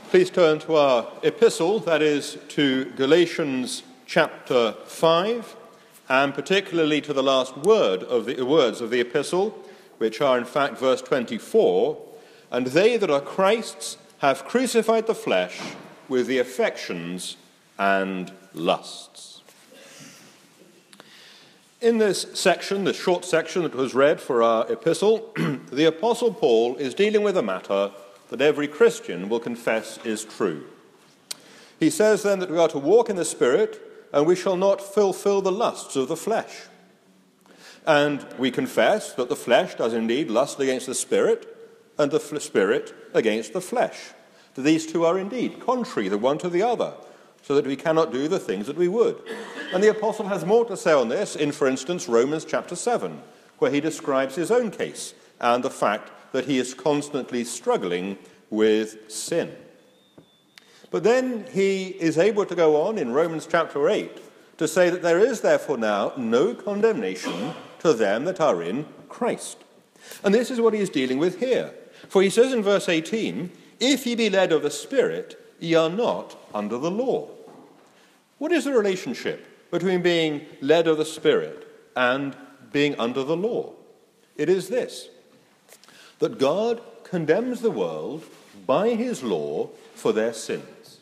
Please turn to our epistle, that is to Galatians chapter 5, and particularly to the last words of the epistle, which are in fact verse 24, "And they that are Christ's have crucified the flesh with the affections and lusts." In this section, this short section that was read for our epistle, the Apostle Paul is dealing with a matter that every Christian will confess is true. He says then that we are to walk in the Spirit, and we shall not fulfill the lusts of the flesh. And we confess that the flesh does indeed lust against the Spirit, and the Spirit against the flesh. That these two are indeed contrary the one to the other, so that we cannot do the things that we would. And the Apostle has more to say on this in, for instance, Romans chapter 7, where he describes his own case and the fact that he is constantly struggling with sin. But then he is able to go on in Romans chapter 8 to say that there is therefore now no condemnation to them that are in Christ. And this is what he is dealing with here. For he says in verse 18, "If ye be led of the Spirit, ye are not under the law." What is the relationship between being led of the Spirit and being under the law? It is this: that God condemns the world by his law for their sins.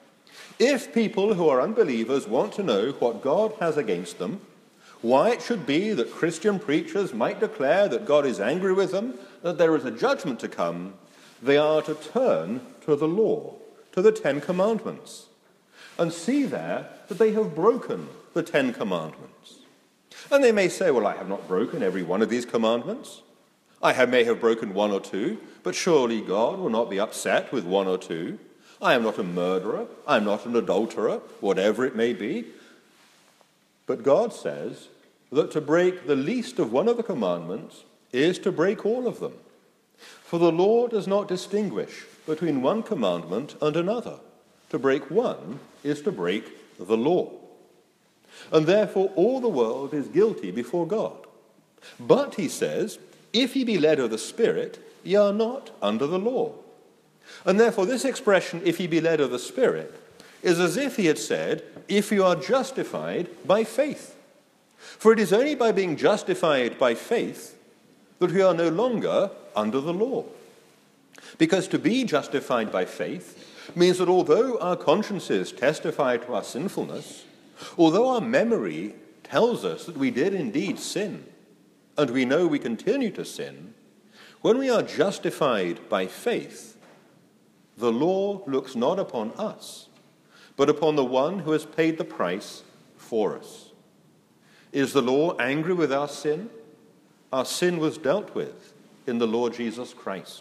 If people who are unbelievers want to know what God has against them, why it should be that Christian preachers might declare that God is angry with them, that there is a judgment to come, they are to turn to the law, to the 10 Commandments, and see there that they have broken the 10 Commandments. And they may say, well, I have not broken every one of these commandments. I may have broken one or two, but surely God will not be upset with one or two. I am not a murderer. I am not an adulterer, whatever it may be. But God says that to break the least of one of the commandments is to break all of them. For the law does not distinguish between one commandment and another. To break one is to break the law. And therefore all the world is guilty before God. But, he says, if ye be led of the Spirit, ye are not under the law. And therefore this expression, if ye be led of the Spirit, is as if he had said, if you are justified by faith. For it is only by being justified by faith that we are no longer under the law. Because to be justified by faith means that although our consciences testify to our sinfulness, although our memory tells us that we did indeed sin, and we know we continue to sin, when we are justified by faith, the law looks not upon us, but upon the one who has paid the price for us. Is the law angry with our sin? Our sin was dealt with in the Lord Jesus Christ.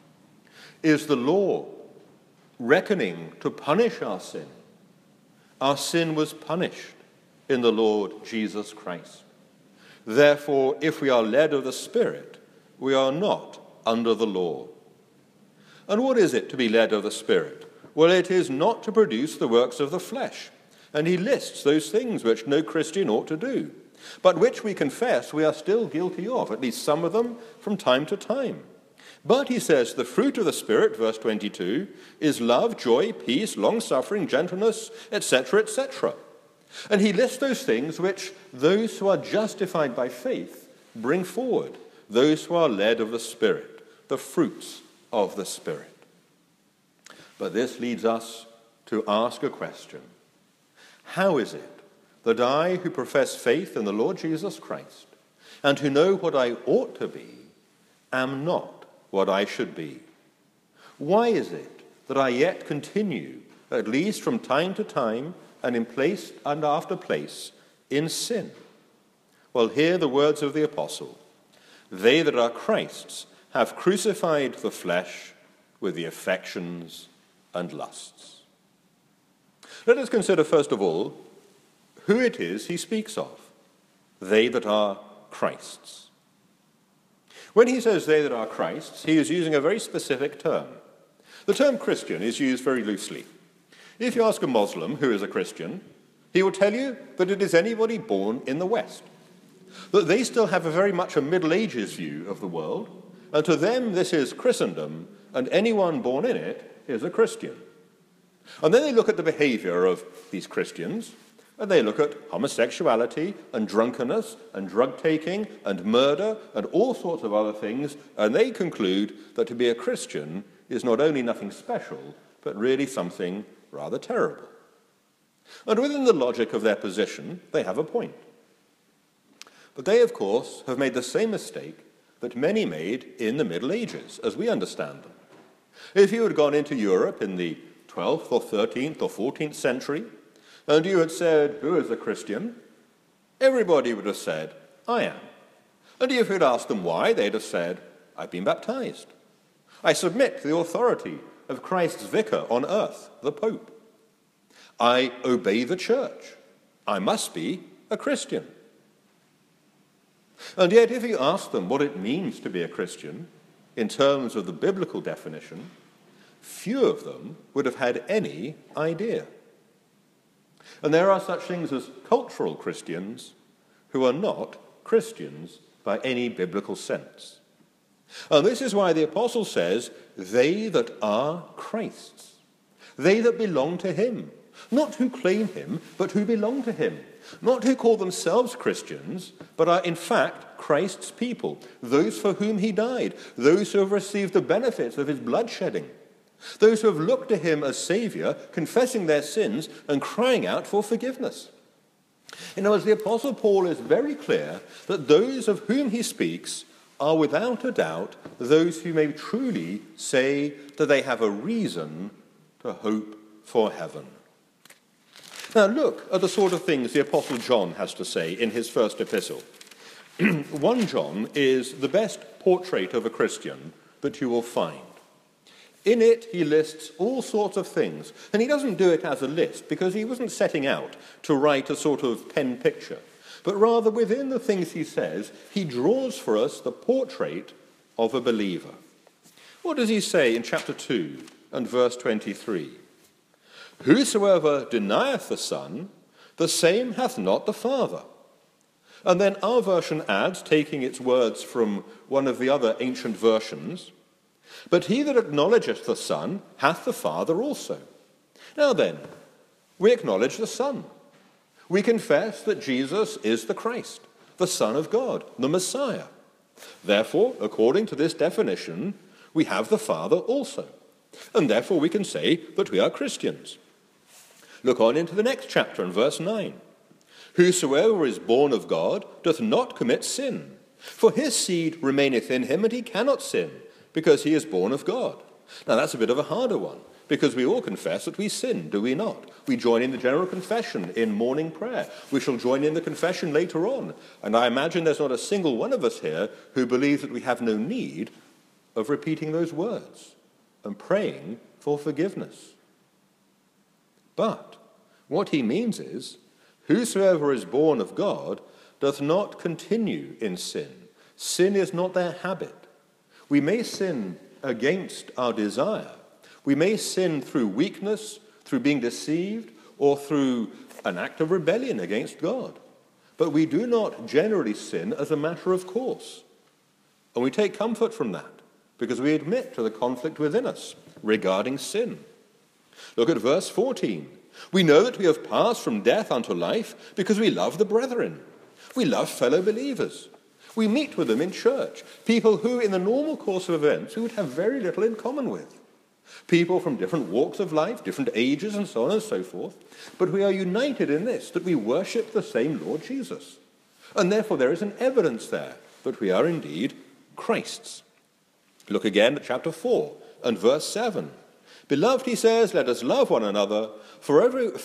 Is the law reckoning to punish our sin? Our sin was punished in the Lord Jesus Christ. Therefore, if we are led of the Spirit, we are not under the law. And what is it to be led of the Spirit? Well, it is not to produce the works of the flesh. And he lists those things which no Christian ought to do, but which we confess we are still guilty of, at least some of them, from time to time. But, he says, the fruit of the Spirit, verse 22, is love, joy, peace, long-suffering, gentleness, etc., etc. And he lists those things which those who are justified by faith bring forward, those who are led of the Spirit, the fruits of the Spirit. But this leads us to ask a question. How is it that I, who profess faith in the Lord Jesus Christ, and who know what I ought to be, am not what I should be? Why is it that I yet continue, at least from time to time, and in place and after place, in sin? Well, hear the words of the apostle. They that are Christ's have crucified the flesh with the affections and lusts. Let us consider first of all who it is he speaks of. They that are Christ's. When he says they that are Christ's, he is using a very specific term. The term Christian is used very loosely. If you ask a Muslim who is a Christian, he will tell you that it is anybody born in the West, that they still have a very much a Middle Ages view of the world, and to them this is Christendom, and anyone born in it is a Christian. And then they look at the behavior of these Christians, and they look at homosexuality and drunkenness and drug-taking and murder and all sorts of other things, and they conclude that to be a Christian is not only nothing special, but really something rather terrible. And within the logic of their position, they have a point. But they, of course, have made the same mistake that many made in the Middle Ages, as we understand them. If you had gone into Europe in the 12th or 13th or 14th century, and you had said, "Who is a Christian?" everybody would have said, "I am." And if you had asked them why, they'd have said, "I've been baptized. I submit to the authority of Christ's vicar on earth, the Pope. I obey the church. I must be a Christian." And yet, if you ask them what it means to be a Christian, in terms of the biblical definition, few of them would have had any idea. And there are such things as cultural Christians who are not Christians by any biblical sense. And this is why the apostle says, "They that are Christ's," they that belong to him, not who claim him, but who belong to him, not who call themselves Christians, but are in fact Christ's people, those for whom he died, those who have received the benefits of his bloodshedding, those who have looked to him as Saviour, confessing their sins and crying out for forgiveness. In other words, the Apostle Paul is very clear that those of whom he speaks are without a doubt those who may truly say that they have a reason to hope for heaven. Now look at the sort of things the Apostle John has to say in his first epistle. 1 John is the best portrait of a Christian that you will find. In it, he lists all sorts of things, and he doesn't do it as a list because he wasn't setting out to write a sort of pen picture, but rather within the things he says, he draws for us the portrait of a believer. What does he say in chapter 2 and verse 23? "Whosoever denieth the Son, the same hath not the Father." And then our version adds, taking its words from one of the other ancient versions, "But he that acknowledgeth the Son hath the Father also." Now then, we acknowledge the Son. We confess that Jesus is the Christ, the Son of God, the Messiah. Therefore, according to this definition, we have the Father also. And therefore we can say that we are Christians. Look on into the next chapter in verse 9. "Whosoever is born of God doth not commit sin, for his seed remaineth in him, and he cannot sin, because he is born of God." Now that's a bit of a harder one, because we all confess that we sin, do we not? We join in the general confession in morning prayer. We shall join in the confession later on. And I imagine there's not a single one of us here who believes that we have no need of repeating those words and praying for forgiveness. But what he means is, whosoever is born of God doth not continue in sin. Sin is not their habit. We may sin against our desire. We may sin through weakness, through being deceived, or through an act of rebellion against God. But we do not generally sin as a matter of course. And we take comfort from that, because we admit to the conflict within us regarding sin. Look at verse 14. "We know that we have passed from death unto life because we love the brethren." We love fellow believers. We meet with them in church, people who in the normal course of events we would have very little in common with. People from different walks of life, different ages, and so on and so forth. But we are united in this, that we worship the same Lord Jesus. And therefore there is an evidence there that we are indeed Christ's. Look again at chapter 4 and verse 7. "Beloved," he says, "let us love one another, for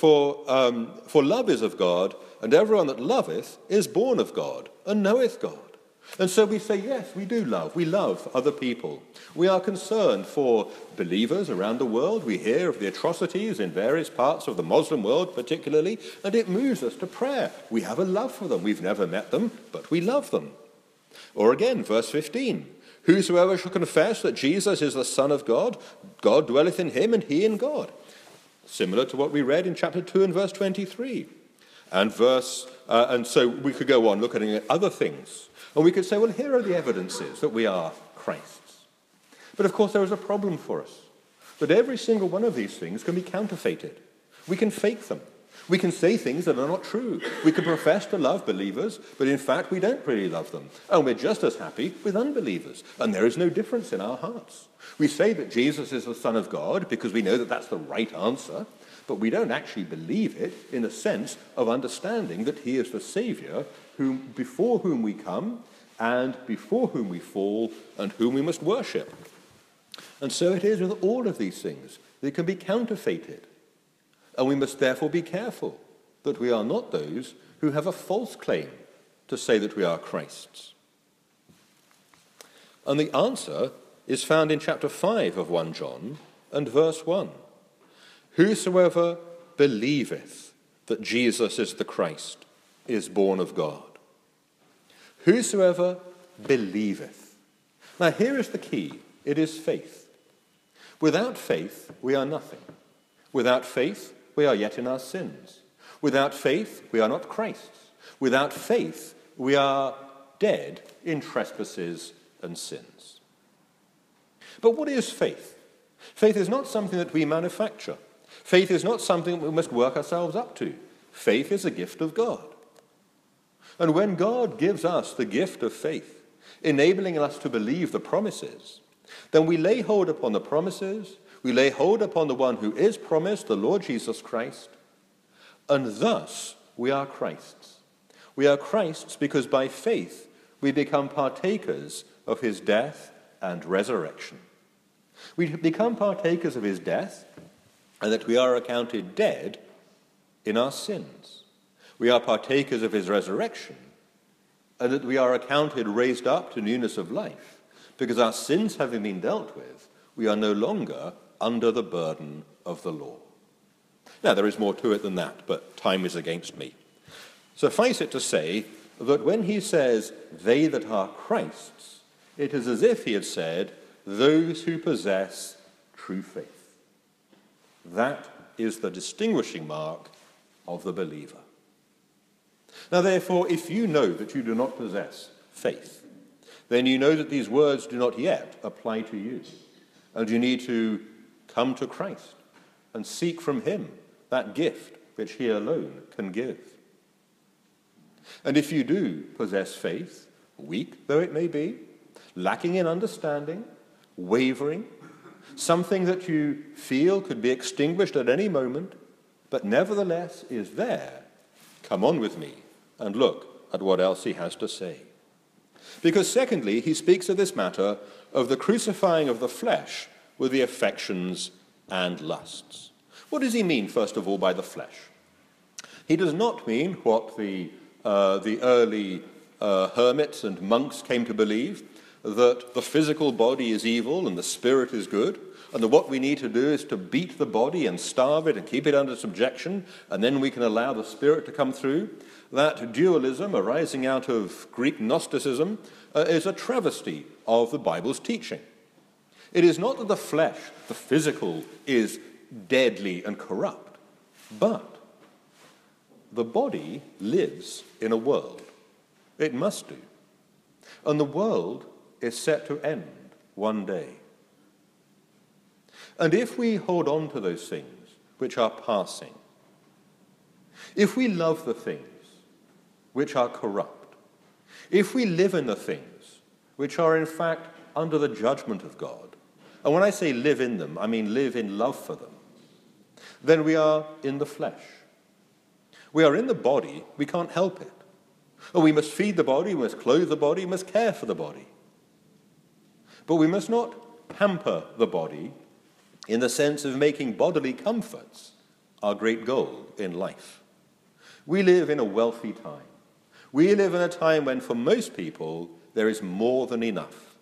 love is of God, and everyone that loveth is born of God, and knoweth God." And so we say, yes, we do love. We love other people. We are concerned for believers around the world. We hear of the atrocities in various parts of the Muslim world particularly, and it moves us to prayer. We have a love for them. We've never met them, but we love them. Or again, verse 15. "Whosoever shall confess that Jesus is the Son of God, God dwelleth in him, and he in God." Similar to what we read in chapter 2 and verse 23. And so we could go on looking at other things. And we could say, well, here are the evidences that we are Christ's. But of course there is a problem for us. But every single one of these things can be counterfeited. We can fake them. We can say things that are not true. We can profess to love believers, but in fact we don't really love them. And we're just as happy with unbelievers. And there is no difference in our hearts. We say that Jesus is the Son of God because we know that that's the right answer, but we don't actually believe it in the sense of understanding that he is the Saviour before whom we come and before whom we fall and whom we must worship. And so it is with all of these things. They can be counterfeited. And we must therefore be careful that we are not those who have a false claim to say that we are Christ's. And the answer is found in chapter 5 of 1 John and verse 1. Whosoever believeth that Jesus is the Christ is born of God. Whosoever believeth. Now here is the key. It is faith. Without faith, we are nothing. Without faith, we are yet in our sins. Without faith, we are not Christ's. Without faith, we are dead in trespasses and sins. But what is faith? Faith is not something that we manufacture. Faith is not something we must work ourselves up to. Faith is a gift of God. And when God gives us the gift of faith, enabling us to believe the promises, then we lay hold upon the promises, we lay hold upon the one who is promised, the Lord Jesus Christ, and thus we are Christ's. We are Christ's because by faith we become partakers of his death and resurrection. We become partakers of his death, and that we are accounted dead in our sins. We are partakers of his resurrection, and that we are accounted raised up to newness of life, because our sins having been dealt with, we are no longer under the burden of the law. Now, there is more to it than that, but time is against me. Suffice it to say that when he says, they that are Christ's, it is as if he had said, those who possess true faith. That is the distinguishing mark of the believer. Now, therefore, if you know that you do not possess faith, then you know that these words do not yet apply to you. And you need to come to Christ and seek from him that gift which he alone can give. And if you do possess faith, weak though it may be, lacking in understanding, wavering, something that you feel could be extinguished at any moment, but nevertheless is there, come on with me and look at what else he has to say. Because secondly, he speaks of this matter of the crucifying of the flesh with the affections and lusts. What does he mean, first of all, by the flesh? He does not mean what the early hermits and monks came to believe, that the physical body is evil and the spirit is good, and that what we need to do is to beat the body and starve it and keep it under subjection, and then we can allow the spirit to come through. That dualism arising out of Greek Gnosticism is a travesty of the Bible's teaching. It is not that the flesh, the physical, is deadly and corrupt, but the body lives in a world. It must do. And the world is set to end one day. And if we hold on to those things which are passing, if we love the things which are corrupt, if we live in the things which are in fact under the judgment of God, and when I say live in them, I mean live in love for them, then we are in the flesh. We are in the body, we can't help it. And we must feed the body, we must clothe the body, we must care for the body. But we must not pamper the body in the sense of making bodily comforts our great goal in life. We live in a wealthy time. We live in a time when for most people there is more than enough.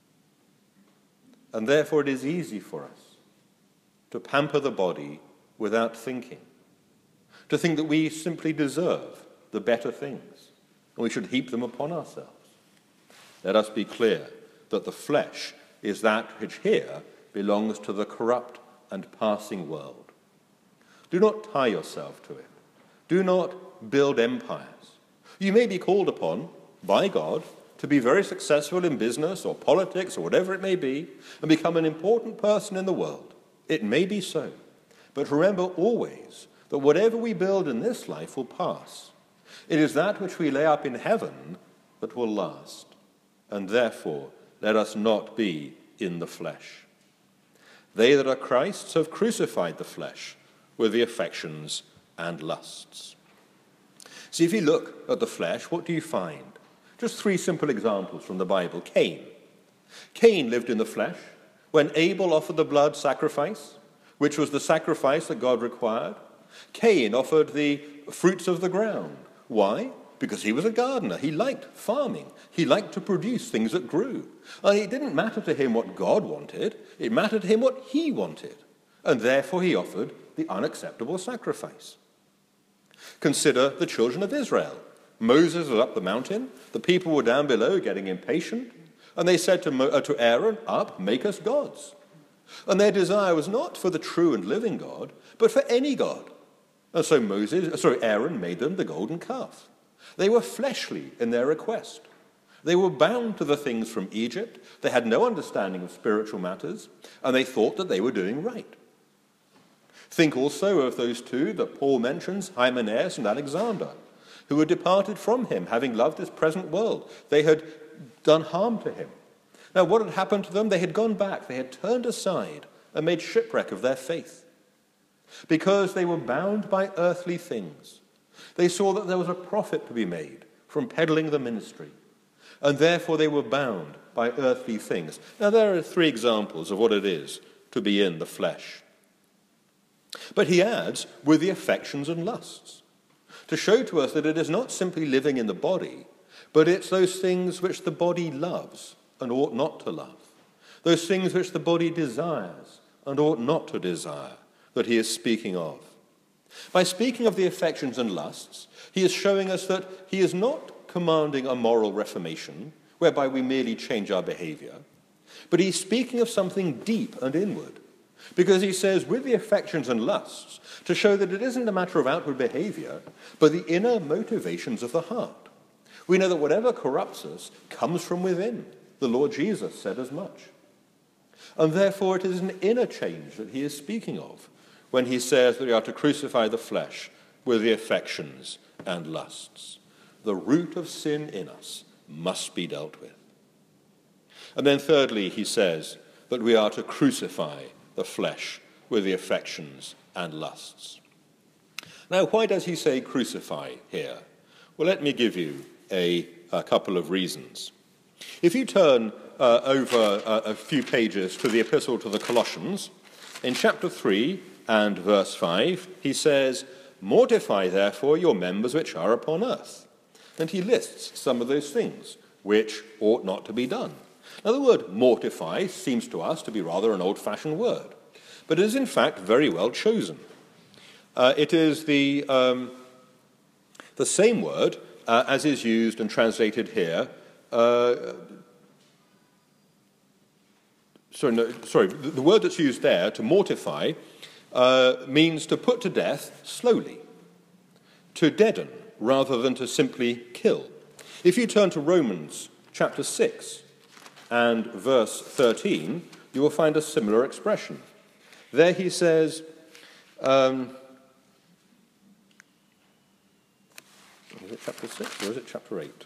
And therefore it is easy for us to pamper the body without thinking, to think that we simply deserve the better things, and we should heap them upon ourselves. Let us be clear that the flesh is that which here belongs to the corrupt and passing world. Do not tie yourself to it. Do not build empires. You may be called upon by God to be very successful in business or politics or whatever it may be and become an important person in the world. It may be so. But remember always that whatever we build in this life will pass. It is that which we lay up in heaven that will last. And therefore, let us not be in the flesh. They that are Christ's have crucified the flesh with the affections and lusts. See, if you look at the flesh, what do you find? Just 3 simple examples from the Bible. Cain. Cain lived in the flesh when Abel offered the blood sacrifice, which was the sacrifice that God required. Cain offered the fruits of the ground. Why? Because he was a gardener. He liked farming. He liked to produce things that grew. And it didn't matter to him what God wanted. It mattered to him what he wanted. And therefore he offered the unacceptable sacrifice. Consider the children of Israel. Moses was up the mountain. The people were down below getting impatient. And they said to Aaron, "Up, make us gods." And their desire was not for the true and living God, but for any god. And so Aaron made them the golden calf. They were fleshly in their request. They were bound to the things from Egypt. They had no understanding of spiritual matters, and they thought that they were doing right. Think also of those 2 that Paul mentions, Hymenaeus and Alexander, who had departed from him, having loved this present world. They had done harm to him. Now, what had happened to them? They had gone back. They had turned aside and made shipwreck of their faith. Because they were bound by earthly things. They saw that there was a profit to be made from peddling the ministry. And therefore they were bound by earthly things. Now, there are 3 examples of what it is to be in the flesh. But he adds, with the affections and lusts, to show to us that it is not simply living in the body, but it's those things which the body loves and ought not to love, those things which the body desires and ought not to desire, that he is speaking of. By speaking of the affections and lusts, he is showing us that he is not commanding a moral reformation, whereby we merely change our behavior, but he's speaking of something deep and inward, because he says, with the affections and lusts, to show that it isn't a matter of outward behavior, but the inner motivations of the heart. We know that whatever corrupts us comes from within. The Lord Jesus said as much. And therefore it is an inner change that he is speaking of when he says that we are to crucify the flesh with the affections and lusts. The root of sin in us must be dealt with. And then thirdly, he says that we are to crucify the flesh with the affections and lusts. Now, why does he say crucify here? Well, let me give you a couple of reasons. If you turn over a few pages to the epistle to the Colossians, in chapter 3 and verse 5, he says, "Mortify therefore your members which are upon earth." And he lists some of those things which ought not to be done. Now, the word mortify seems to us to be rather an old-fashioned word, but it is in fact very well chosen. It is the same word as is used and translated here. The word that's used there, to mortify, means to put to death slowly, to deaden rather than to simply kill. If you turn to Romans chapter 6 and verse 13, you will find a similar expression. There he says, is it chapter 6 or is it chapter 8?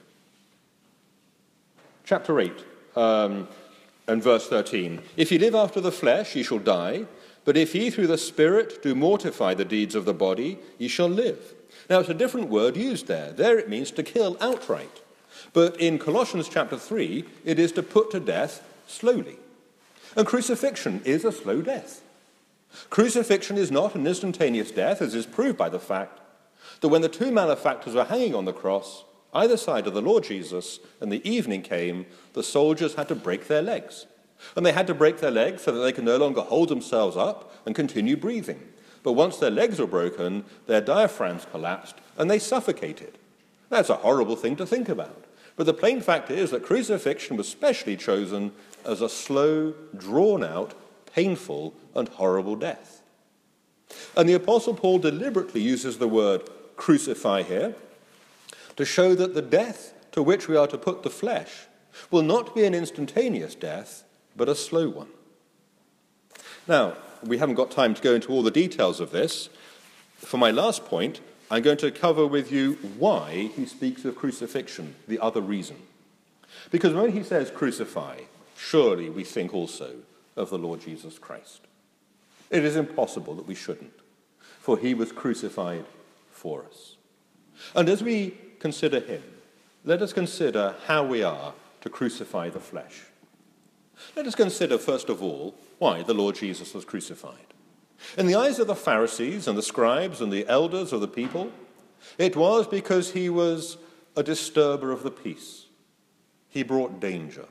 Chapter 8 and verse 13. "If ye live after the flesh, ye shall die, but if ye through the Spirit do mortify the deeds of the body, ye shall live." Now, it's a different word used there. There it means to kill outright. But in Colossians chapter 3, it is to put to death slowly. And crucifixion is a slow death. Crucifixion is not an instantaneous death, as is proved by the fact that when the 2 malefactors were hanging on the cross, either side of the Lord Jesus, and the evening came, the soldiers had to break their legs. And they had to break their legs so that they could no longer hold themselves up and continue breathing. But once their legs were broken, their diaphragms collapsed and they suffocated. That's a horrible thing to think about. But the plain fact is that crucifixion was specially chosen as a slow, drawn-out, painful, and horrible death. And the Apostle Paul deliberately uses the word crucify here to show that the death to which we are to put the flesh will not be an instantaneous death, but a slow one. Now, we haven't got time to go into all the details of this. For my last point, I'm going to cover with you why he speaks of crucifixion, the other reason. Because when he says crucify, surely we think also of the Lord Jesus Christ. It is impossible that we shouldn't, for he was crucified for us. And as we consider him, let us consider how we are to crucify the flesh. Let us consider, first of all, why the Lord Jesus was crucified. In the eyes of the Pharisees and the scribes and the elders of the people, it was because he was a disturber of the peace. He brought danger.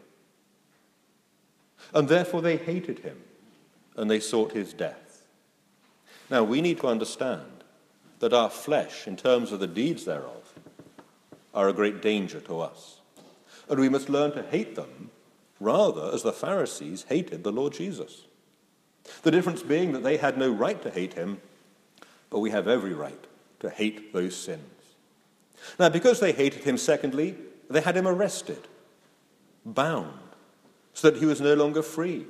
And therefore they hated him, and they sought his death. Now, we need to understand that our flesh, in terms of the deeds thereof, are a great danger to us. And we must learn to hate them rather as the Pharisees hated the Lord Jesus. The difference being that they had no right to hate him, but we have every right to hate those sins. Now, because they hated him, secondly, they had him arrested, bound, so that he was no longer free.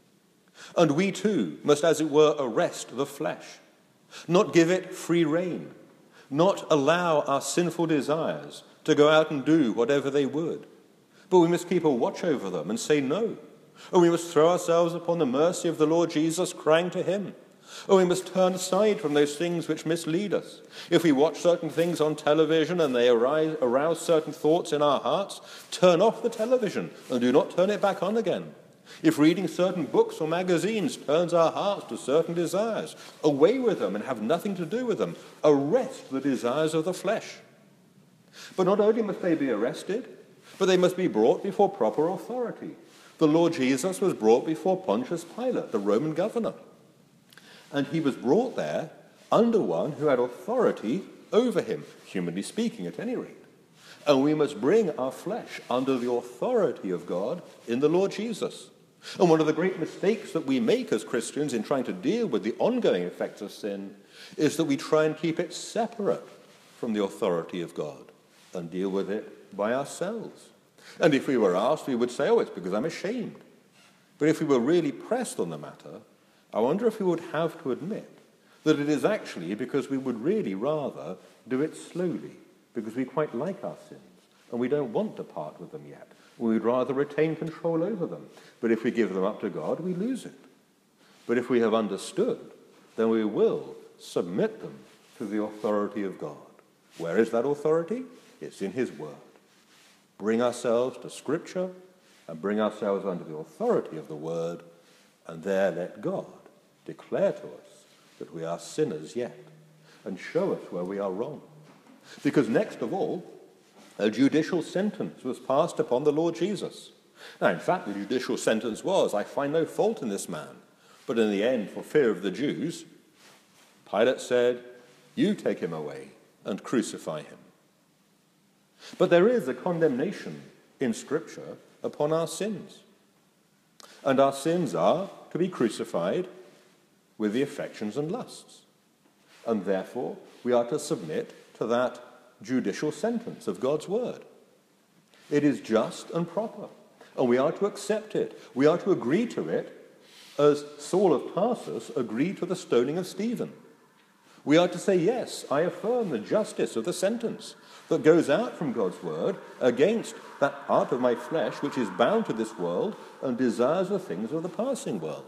And we too must, as it were, arrest the flesh, not give it free rein, not allow our sinful desires to go out and do whatever they would. But we must keep a watch over them and say no. And we must throw ourselves upon the mercy of the Lord Jesus, crying to him. And we must turn aside from those things which mislead us. If we watch certain things on television and they arouse certain thoughts in our hearts, turn off the television and do not turn it back on again. If reading certain books or magazines turns our hearts to certain desires, away with them and have nothing to do with them. Arrest the desires of the flesh. But not only must they be arrested, but they must be brought before proper authority. The Lord Jesus was brought before Pontius Pilate, the Roman governor. And he was brought there under one who had authority over him, humanly speaking at any rate. And we must bring our flesh under the authority of God in the Lord Jesus. And one of the great mistakes that we make as Christians in trying to deal with the ongoing effects of sin is that we try and keep it separate from the authority of God and deal with it by ourselves. And if we were asked, we would say, oh, it's because I'm ashamed. But if we were really pressed on the matter, I wonder if we would have to admit that it is actually because we would really rather do it slowly, because we quite like our sins, and we don't want to part with them yet. We'd rather retain control over them. But if we give them up to God, we lose it. But if we have understood, then we will submit them to the authority of God. Where is that authority? It's in his word. Bring ourselves to Scripture and bring ourselves under the authority of the word, and there let God declare to us that we are sinners yet and show us where we are wrong. Because next of all, a judicial sentence was passed upon the Lord Jesus. Now, in fact, the judicial sentence was, I find no fault in this man. But in the end, for fear of the Jews, Pilate said, you take him away and crucify him. But there is a condemnation in Scripture upon our sins. And our sins are to be crucified with the affections and lusts. And therefore, we are to submit to that judicial sentence of God's word. It is just and proper, and we are to accept it. We are to agree to it as Saul of Tarsus agreed to the stoning of Stephen. We are to say, yes, I affirm the justice of the sentence that goes out from God's word against that part of my flesh which is bound to this world and desires the things of the passing world.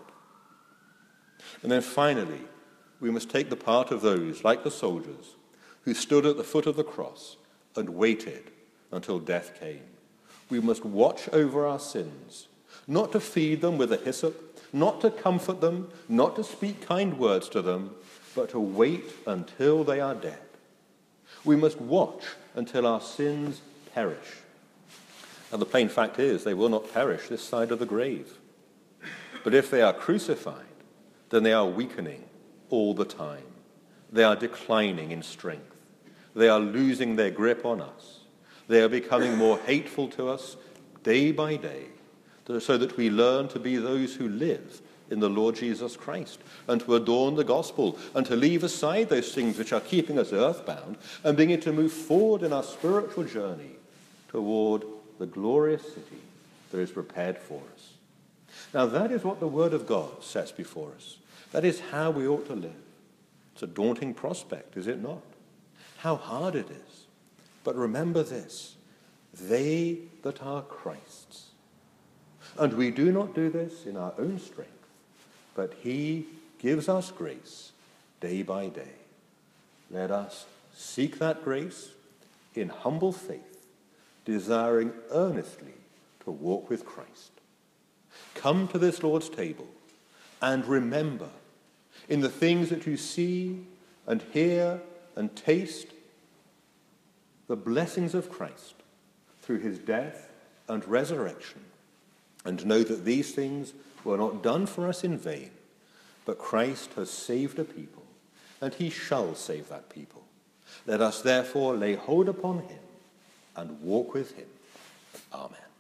And then finally, we must take the part of those, like the soldiers, who stood at the foot of the cross and waited until death came. We must watch over our sins, not to feed them with a hyssop, not to comfort them, not to speak kind words to them, but to wait until they are dead. We must watch until our sins perish. And the plain fact is, they will not perish this side of the grave. But if they are crucified, then they are weakening all the time. They are declining in strength. They are losing their grip on us. They are becoming more hateful to us day by day, so that we learn to be those who live in the Lord Jesus Christ and to adorn the gospel and to leave aside those things which are keeping us earthbound and begin to move forward in our spiritual journey toward the glorious city that is prepared for us. Now that is what the Word of God sets before us. That is how we ought to live. It's a daunting prospect, is it not? How hard it is. But remember this, they that are Christ's. And we do not do this in our own strength, but he gives us grace day by day. Let us seek that grace in humble faith, desiring earnestly to walk with Christ. Come to this Lord's table and remember in the things that you see and hear and taste the blessings of Christ through his death and resurrection, and know that these things were not done for us in vain, but Christ has saved a people, and he shall save that people. Let us therefore lay hold upon him and walk with him. Amen.